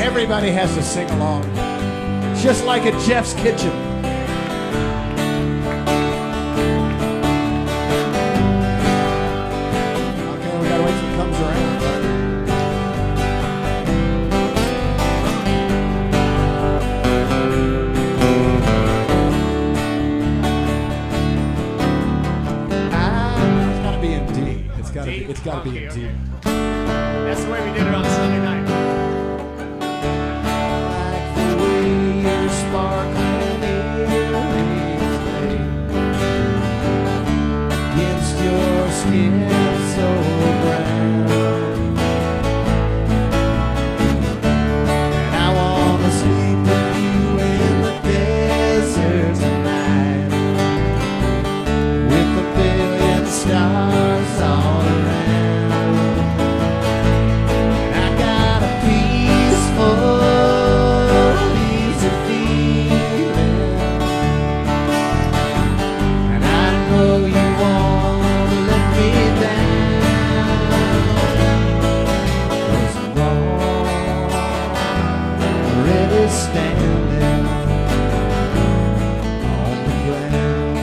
Everybody has to sing along. Just like at Jeff's Kitchen. Okay, we gotta wait till it comes around. It's gotta be in D. It's gotta be in D. That's the way we did it on Sunday night. Sparkling earrings lay against your skin so brown, and I wanna sleep with you in the desert tonight, with a billion stars all around. And I got a peaceful standing on the ground.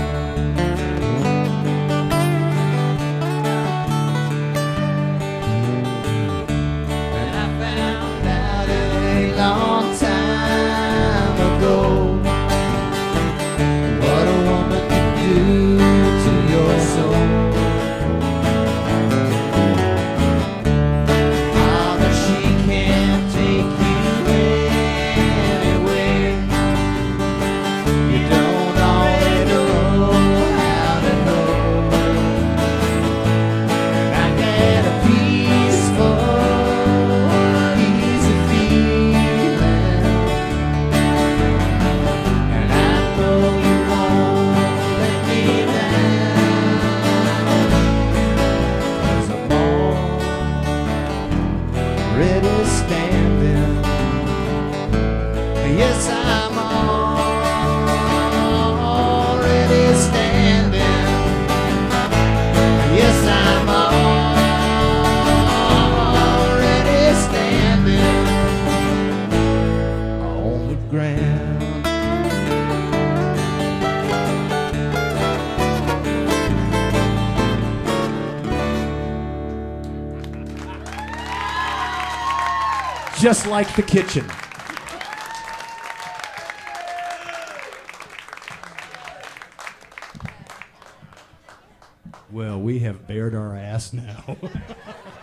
And I found out a long time ago what a woman can do to your soul. Already standing. Yes, I'm already standing. Yes, I'm already standing on the ground. Just like the kitchen. Well, we have bared our ass now.